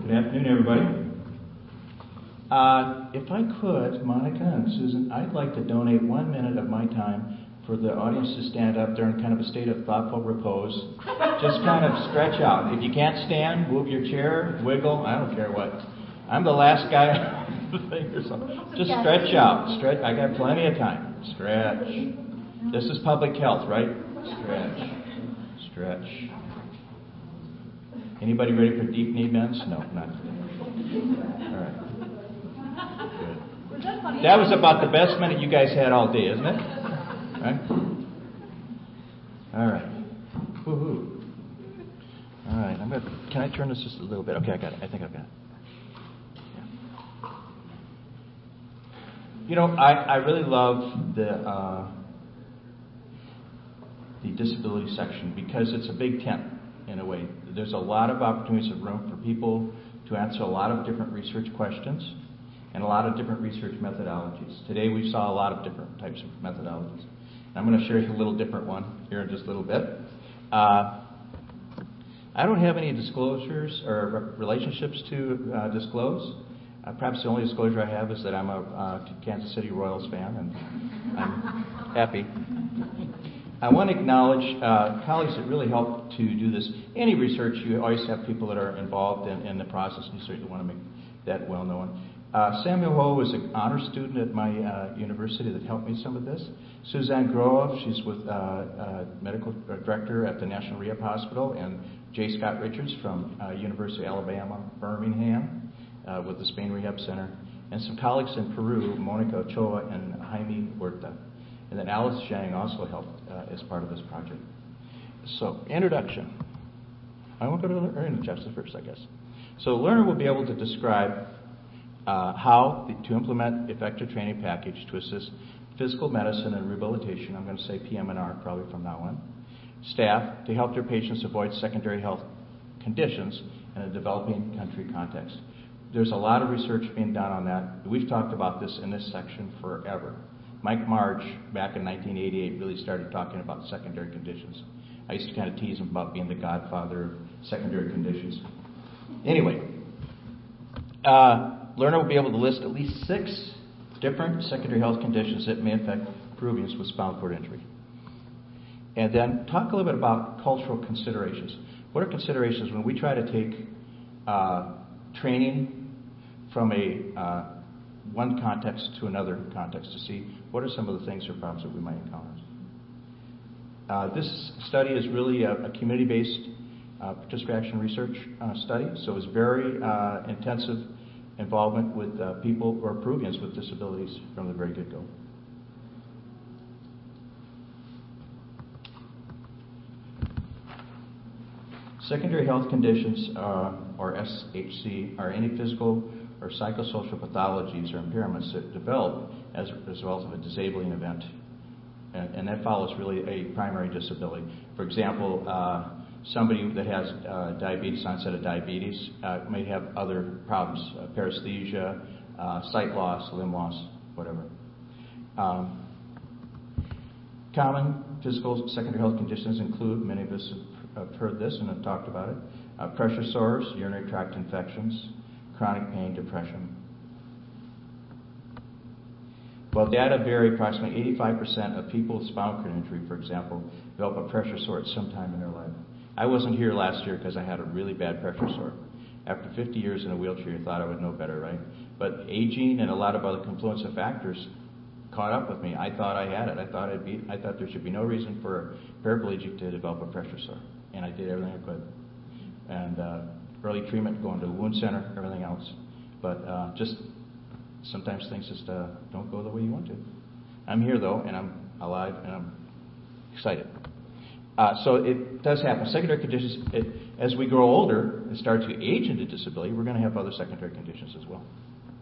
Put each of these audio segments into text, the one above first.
Good afternoon, everybody. If I could, Monica and Susan, I'd like to donate 1 minute of my time for the audience to stand up there in kind of a state of thoughtful repose. Just kind of stretch out. If you can't stand, move your chair, wiggle, I don't care what. I'm the last guy on the thing or something. Just stretch out. Stretch. I got plenty of time. Stretch. This is public health, right? Stretch. Anybody ready for deep knee bends? No, not today. All right. Good. That was about the best minute you guys had all day, isn't it? Right? All right. Woohoo. All right. Can I turn this just a little bit? Okay, I got it. I think I've got it. Yeah. You know, I really love the disability section because it's a big tent in a way. There's a lot of opportunities of room for people to answer a lot of different research questions and a lot of different research methodologies. Today we saw a lot of different types of methodologies. I'm going to share a little different one here in just a little bit. I don't have any disclosures or relationships to disclose. Perhaps the only disclosure I have is that I'm a Kansas City Royals fan, and I'm happy. I want to acknowledge colleagues that really helped to do this. Any research, you always have people that are involved in the process, and you certainly want to make that well known. Samuel Ho was an honor student at my university that helped me some of this. Suzanne Grove, she's with medical director at the National Rehab Hospital, and J. Scott Richards from University of Alabama, Birmingham, with the Spain Rehab Center, and some colleagues in Peru, Monica Ochoa and Jaime Huerta. And then Alice Zhang also helped as part of this project. So, introduction. I won't go to learning objectives first, I guess. So, the learner will be able to describe how to implement effective training package to assist physical medicine and rehabilitation. I'm going to say PM&R probably from now on. Staff to help their patients avoid secondary health conditions in a developing country context. There's a lot of research being done on that. We've talked about this in this section forever. Mike Marge, back in 1988, really started talking about secondary conditions. I used to kind of tease him about being the godfather of secondary conditions. Anyway, learner will be able to list at least 6 different secondary health conditions that may affect Peruvians with spinal cord injury. And then talk a little bit about cultural considerations. What are considerations when we try to take training from one context to another context to see what are some of the things or problems that we might encounter. This study is really a community-based participation research study, so it's very intensive involvement with people or Peruvians with disabilities from the very get-go. Secondary health conditions, or SHC, are any physical or psychosocial pathologies or impairments that develop as a result of a disabling event. And that follows really a primary disability. For example, somebody that has diabetes, onset of diabetes, may have other problems, paresthesia, sight loss, limb loss, whatever. Common physical secondary health conditions include, many of us have heard this and have talked about it, pressure sores, urinary tract infections, chronic pain, depression. While data vary, approximately 85% of people with spinal cord injury, for example, develop a pressure sore at some time in their life. I wasn't here last year because I had a really bad pressure sore. After 50 years in a wheelchair, you thought I would know better, right? But aging and a lot of other confluence of factors caught up with me. I thought I had it. I thought there should be no reason for a paraplegic to develop a pressure sore, and I did everything I could. And early treatment, going to the wound center, everything else. But just sometimes things just don't go the way you want to. I'm here, though, and I'm alive, and I'm excited. So it does happen. Secondary conditions, as we grow older and start to age into disability, we're going to have other secondary conditions as well.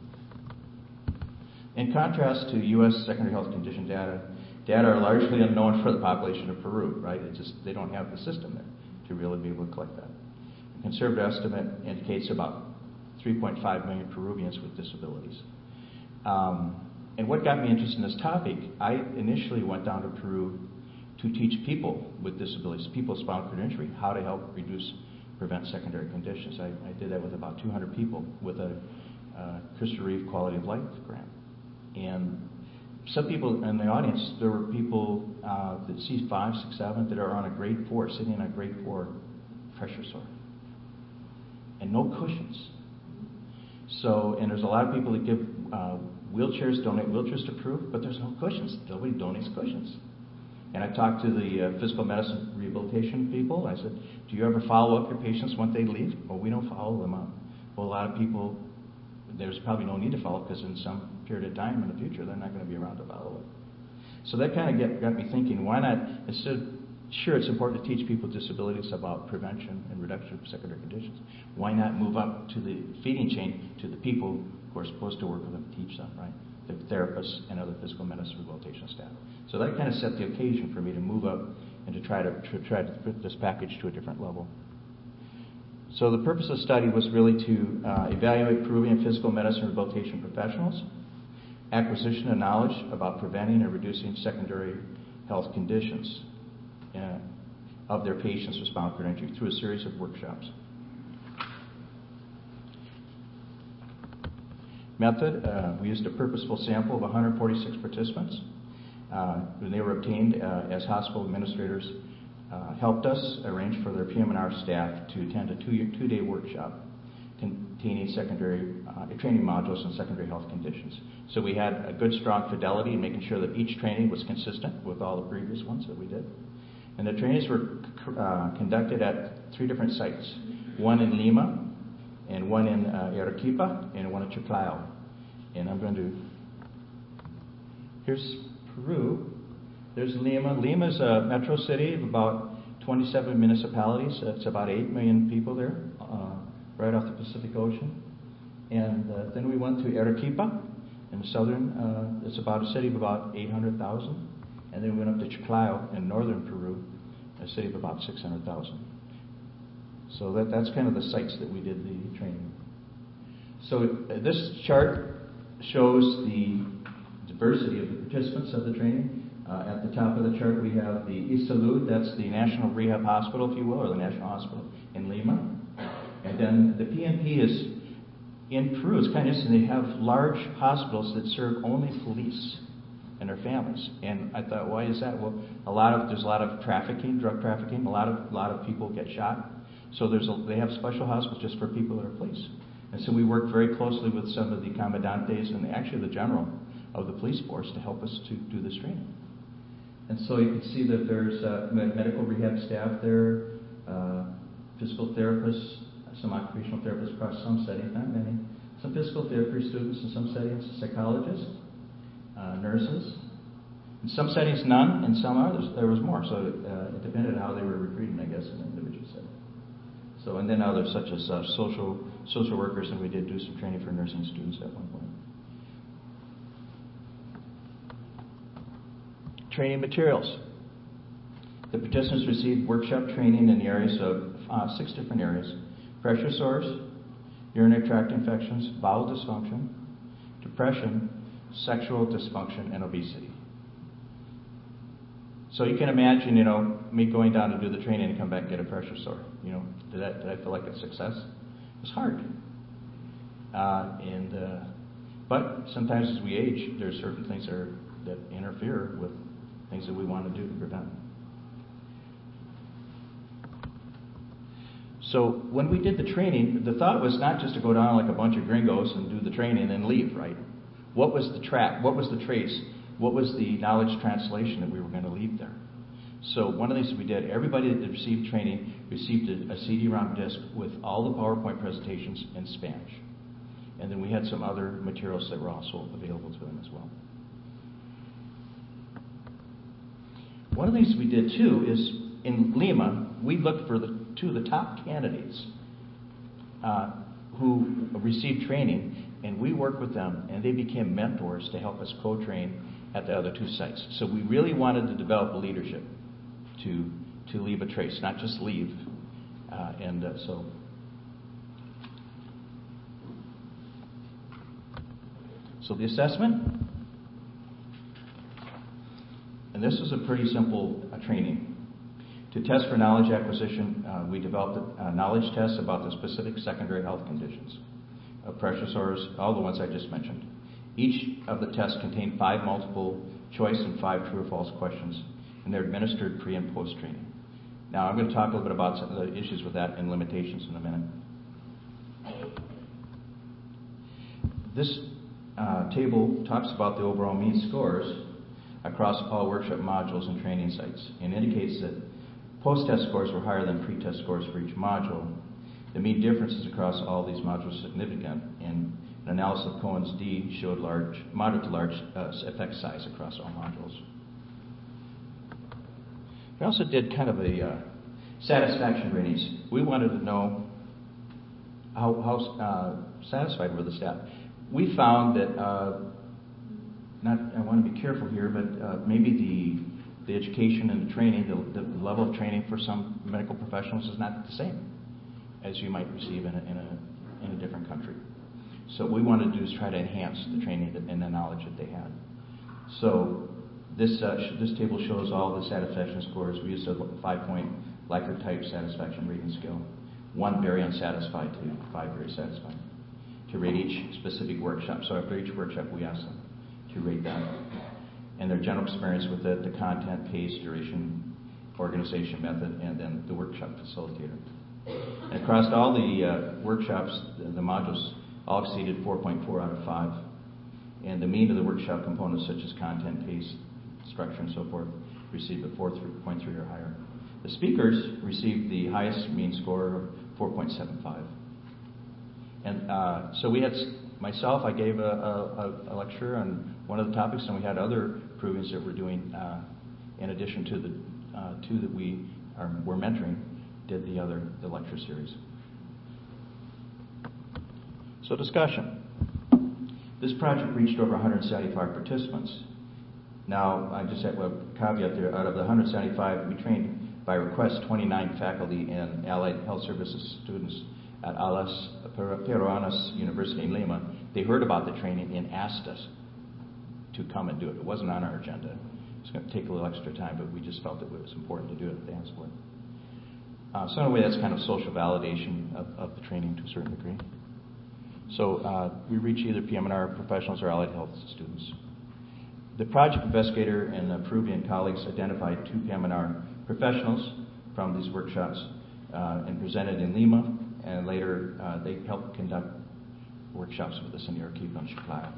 In contrast to U.S. secondary health condition data are largely unknown for the population of Peru, right? They don't have the system there to really be able to collect that. A conservative estimate indicates about 3.5 million Peruvians with disabilities. And what got me interested in this topic, I initially went down to Peru to teach people with disabilities, people with spinal cord injury, how to help reduce prevent secondary conditions. I did that with about 200 people with a Christopher Reeve Quality of Life grant. And some people in the audience, there were people that C5, 6, 7 that are on a grade 4, sitting in a grade 4 pressure sore. And no cushions. So, and there's a lot of people that give wheelchairs, donate wheelchairs to Proof, but there's no cushions. Nobody donates cushions. And I talked to the physical medicine rehabilitation people. I said, do you ever follow up your patients once they leave? Well, we don't follow them up. Well, a lot of people, there's probably no need to follow up because in some period of time in the future, they're not going to be around to follow up. So that kind of got me thinking, why not, sure, it's important to teach people with disabilities about prevention and reduction of secondary conditions. Why not move up to the feeding chain to the people who are supposed to work with them, teach them, right? The therapists and other physical medicine rehabilitation staff. So that kind of set the occasion for me to move up and to try to put this package to a different level. So the purpose of the study was really to evaluate Peruvian physical medicine rehabilitation professionals, acquisition of knowledge about preventing and reducing secondary health conditions of their patients with spinal cord injury through a series of workshops. Method, we used a purposeful sample of 146 participants. When they were obtained as hospital administrators helped us arrange for their PM&R staff to attend a two-day workshop containing secondary training modules on secondary health conditions. So we had a good, strong fidelity in making sure that each training was consistent with all the previous ones that we did. And the trainings were conducted at 3 different sites, one in Lima, and one in Arequipa, and one in Chiclayo. And I'm going to, here's Peru, there's Lima. Lima is a metro city of about 27 municipalities. It's about 8 million people there, right off the Pacific Ocean. And then we went to Arequipa in the southern, it's about a city of about 800,000. And then we went up to Chiclayo in northern Peru, a city of about 600,000. So that's kind of the sites that we did the training. So this chart shows the diversity of the participants of the training. At the top of the chart we have the ISALUD, that's the National Rehab Hospital, if you will, or the National Hospital in Lima. And then the PNP is in Peru. It's kind of interesting. They have large hospitals that serve only police and their families. And I thought, why is that? Well, there's a lot of trafficking, drug trafficking. A lot of people get shot. So they have special hospitals just for people that are police. And so we worked very closely with some of the comandantes and actually the general of the police force to help us to do this training. And so you can see that there's medical rehab staff there, physical therapists, some occupational therapists across some settings, not many, some physical therapy students in some settings, psychologists, nurses. In some settings, none. In some others, there was more. So it depended on how they were recruiting, I guess, in an individual setting. So, and then others such as social workers, and we did do some training for nursing students at one point. Training materials. The participants received workshop training in the areas of 6 different areas: pressure sores, urinary tract infections, bowel dysfunction, depression, sexual dysfunction, and obesity. So you can imagine, me going down to do the training and come back and get a pressure sore. Did I feel like a success? It was hard. But sometimes as we age, there's certain things that interfere with things that we want to do to prevent. So when we did the training, the thought was not just to go down like a bunch of gringos and do the training and leave, right? What was the track? What was the trace? What was the knowledge translation that we were going to leave there? So one of the things we did, everybody that received training received a CD-ROM disc with all the PowerPoint presentations in Spanish. And then we had some other materials that were also available to them as well. One of the things we did too is in Lima, we looked for 2 of the top candidates who received training, and we worked with them, and they became mentors to help us co-train at the other 2 sites. So we really wanted to develop a leadership to leave a trace, not just leave. So the assessment, and this was a pretty simple training. To test for knowledge acquisition, we developed a knowledge test about the specific secondary health conditions of pressure sores, all the ones I just mentioned. Each of the tests contained 5 multiple choice and 5 true or false questions, and they're administered pre and post training. Now I'm going to talk a little bit about some of the issues with that and limitations in a minute. This table talks about the overall mean scores across all workshop modules and training sites and indicates that post-test scores were higher than pre-test scores for each module. The mean differences across all these modules are significant, and an analysis of Cohen's D showed moderate to large effect size across all modules. We also did kind of a satisfaction ratings. We wanted to know how satisfied were the staff. We found that, I want to be careful here, but maybe the education and the training, the level of training for some medical professionals is not the same as you might receive in a different country. So what we wanted to do is try to enhance the training and the knowledge that they had. So this table shows all the satisfaction scores. We used a 5-point Likert type satisfaction rating scale, 1 very unsatisfied to 5 very satisfied, to rate each specific workshop. So after each workshop, we asked them to rate that and their general experience with it, the content, pace, duration, organization method, and then the workshop facilitator. And across all the workshops, the modules all exceeded 4.4 out of 5. And the mean of the workshop components such as content, pace, structure, and so forth received a 4.3 or higher. The speakers received the highest mean score of 4.75. And so we had, myself, I gave a lecture on one of the topics, and we had other provings that we're doing in addition to the 2 that we're mentoring, did the lecture series. So discussion. This project reached over 175 participants. Now, I just have a caveat there. Out of the 175, we trained by request 29 faculty and allied health services students at Alas Peruanas University in Lima. They heard about the training and asked us to come and do it. It wasn't on our agenda. It's going to take a little extra time, but we just felt it was important to do it. They asked for it. So in a way, that's kind of social validation of the training to a certain degree. So we reach either PM&R professionals or allied health students. The project investigator and Peruvian colleagues identified 2 PM&R professionals from these workshops and presented in Lima, and later they helped conduct workshops with us in Arequipa and Chiclayo.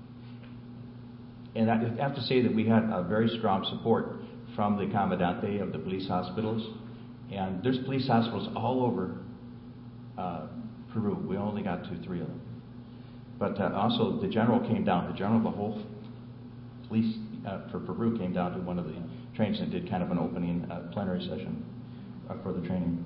And I have to say that we had a very strong support from the Comandante of the police hospitals, and there's police hospitals all over Peru. We only got 2-3 of them. But also the general came down, the whole police for Peru came down to one of the trainings and did kind of an opening plenary session for the training.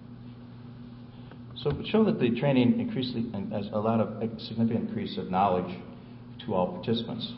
So it showed that the training increased as a lot of significant increase of knowledge to all participants.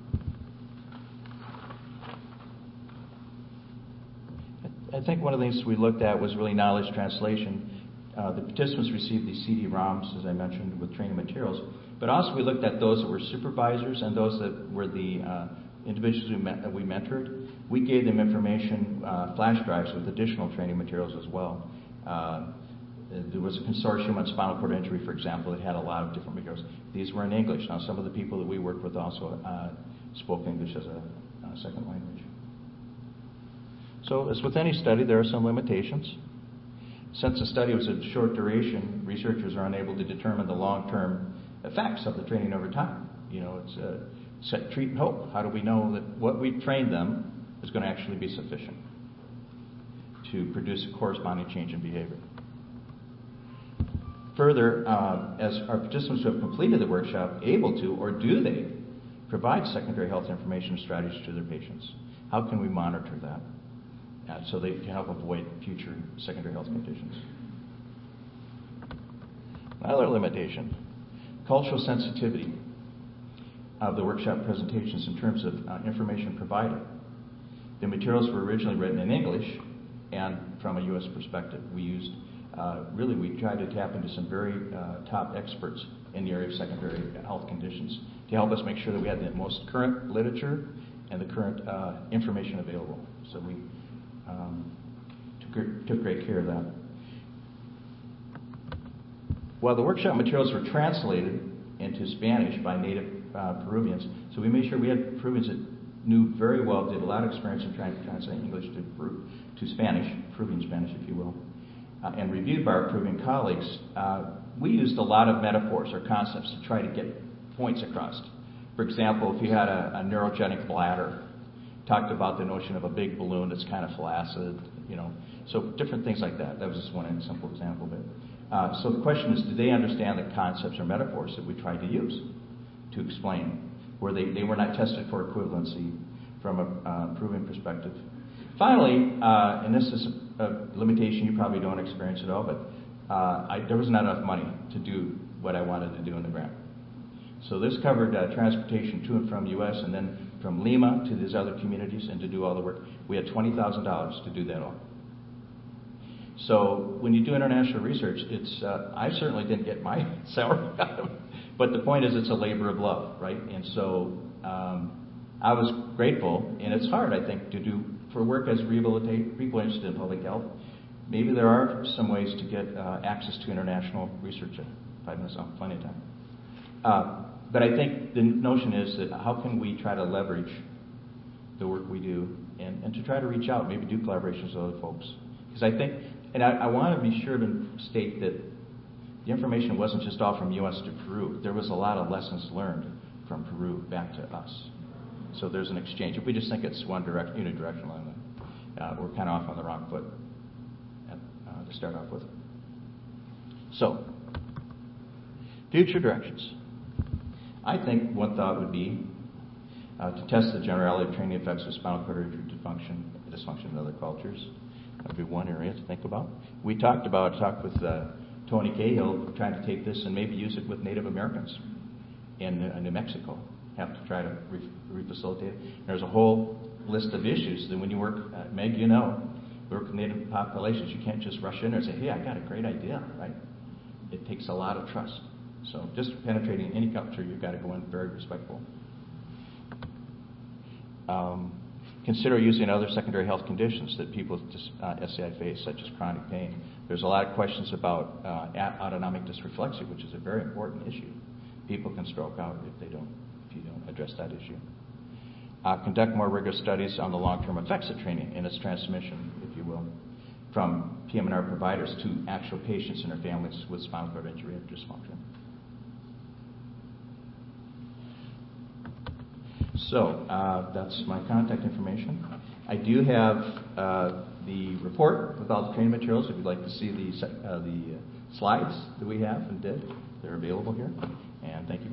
I think one of the things we looked at was really knowledge translation. The participants received these CD-ROMs, as I mentioned, with training materials, but also we looked at those that were supervisors and those that were the individuals we mentored. We gave them information, flash drives with additional training materials as well. There was a consortium on spinal cord injury, for example, that had a lot of different materials. These were in English. Now, some of the people that we worked with also spoke English as a second language. So, as with any study, there are some limitations. Since the study was of short duration, researchers are unable to determine the long-term effects of the training over time. You know, it's set, treat, and hope. How do we know that what we trained them is going to actually be sufficient to produce a corresponding change in behavior? Further, as our participants who have completed the workshop able to, or do they, provide secondary health information strategies to their patients? How can we monitor that so they can help avoid future secondary health conditions? Another limitation, cultural sensitivity of the workshop presentations in terms of information provided. The materials were originally written in English, and from a U.S. perspective, we used we tried to tap into some very top experts in the area of secondary health conditions to help us make sure that we had the most current literature and the current information available. So we, to took great care of that. Well, the workshop materials were translated into Spanish by native Peruvians, so we made sure we had Peruvians that knew very well, did a lot of experience in trying to translate English to Spanish, Peruvian Spanish, if you will, and reviewed by our Peruvian colleagues. We used a lot of metaphors or concepts to try to get points across. For example, if you had a neurogenic bladder, talked about the notion of a big balloon that's kind of flaccid, so different things like that. That was just one simple example of it. So the question is, do they understand the concepts or metaphors that we tried to use to explain, where they were not tested for equivalency from a Peruvian perspective? Finally, and this is a limitation you probably don't experience at all, but there was not enough money to do what I wanted to do in the grant. So this covered transportation to and from U.S. and then from Lima to these other communities and to do all the work. We had $20,000 to do that all. So when you do international research, I certainly didn't get my salary out of it, but the point is it's a labor of love, right? And so I was grateful, and it's hard, I think, to do for work as people interested in public health. Maybe there are some ways to get access to international research. 5 minutes off, plenty of time. But I think the notion is that how can we try to leverage the work we do and to try to reach out, maybe do collaborations with other folks. Because I think, and I want to be sure to state that the information wasn't just all from U.S. to Peru. There was a lot of lessons learned from Peru back to us. So there's an exchange. If we just think it's unidirectional, we're kind of off on the wrong foot to start off with. So, future directions. I think one thought would be to test the generality of training effects of spinal cord injury dysfunction in other cultures. That would be one area to think about. We talked with Tony Cahill, trying to take this and maybe use it with Native Americans in New Mexico. Have to try to refacilitate it. There's a whole list of issues that when you work, Meg, work with Native populations, you can't just rush in there and say, hey, I got a great idea, right? It takes a lot of trust. So just penetrating any culture, you've got to go in very respectful. Consider using other secondary health conditions that people with SCI face, such as chronic pain. There's a lot of questions about autonomic dysreflexia, which is a very important issue. People can stroke out if you don't address that issue. Conduct more rigorous studies on the long-term effects of training and its transmission, if you will, from PM&R providers to actual patients and their families with spinal cord injury and dysfunction. So that's my contact information. I do have the report with all the training materials. If you'd like to see the slides that we have and did, they're available here. And thank you.